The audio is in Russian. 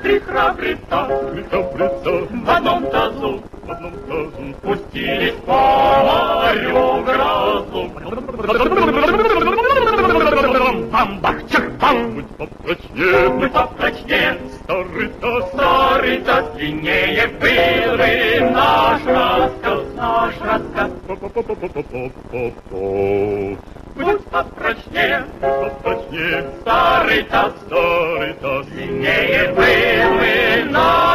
Три храбреца в одном тазу пустились по морю грозу. Бам-бах-чах-бам! Будь попрочнее, старый-то длиннее был бы наш рассказ. Будь попрочнее, старый-то длиннее был бы наш